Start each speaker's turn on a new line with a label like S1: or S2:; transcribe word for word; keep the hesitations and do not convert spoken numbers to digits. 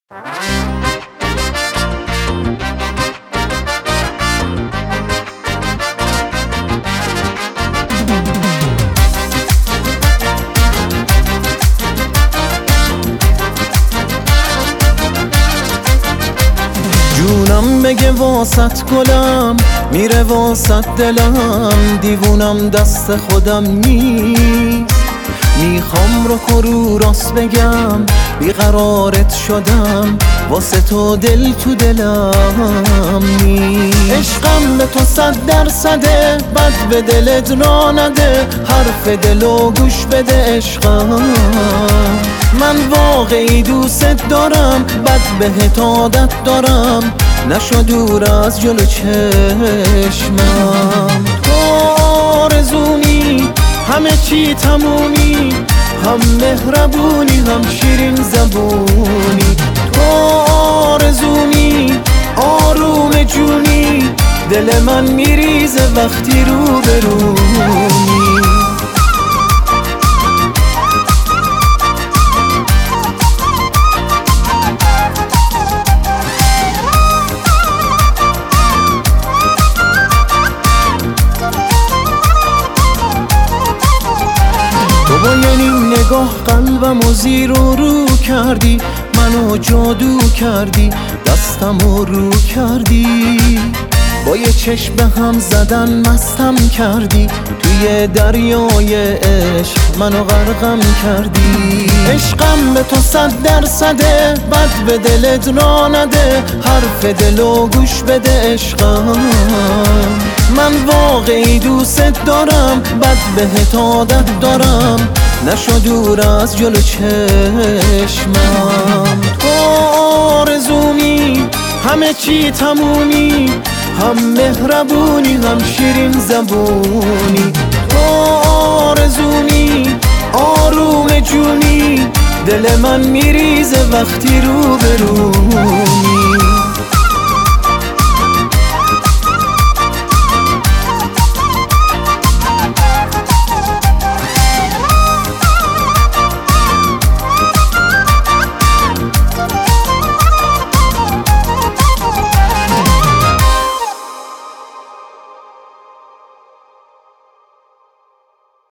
S1: جونم بگه واسط گلم، میره واسط دلم، دیوونم دست خودم نیست. میخوام رو رو راست بگم، بیقرارت شدم، واسه تو دل تو دلم نیست. عشقم به تو صد درصده، بد به دلت را نده، حرف دلو گوش بده عشقم. من واقعی دوست دارم، بد بهت عادت دارم، نشو دور از جلو چشمم. تو آرزومی، همه چی تمومی، هم مهربونی هم شیرین زبونی. تو آرزومی، آروم جونی، دل من میریزه وقتی رو برونی. تو با یه نگاه قلبمو زیر و رو کردی، منو جادو کردی، دستمو رو کردی. با یه چشم به هم زدن مستم کردی، توی دریای عشق منو غرقم کردی. عشقم به تو صد درصده، بد به دلت را نده، حرف دلو گوش بده عشقم. من واقعی دوست دارم، بد بهت عادت دارم، نشو دور از جلو چشمم. تو آرزومی، همه چی تمومی، هم مهربونی هم شیرین زبونی. تو آرزومی، آروم جونی، دل من میریزه وقتی رو برونی.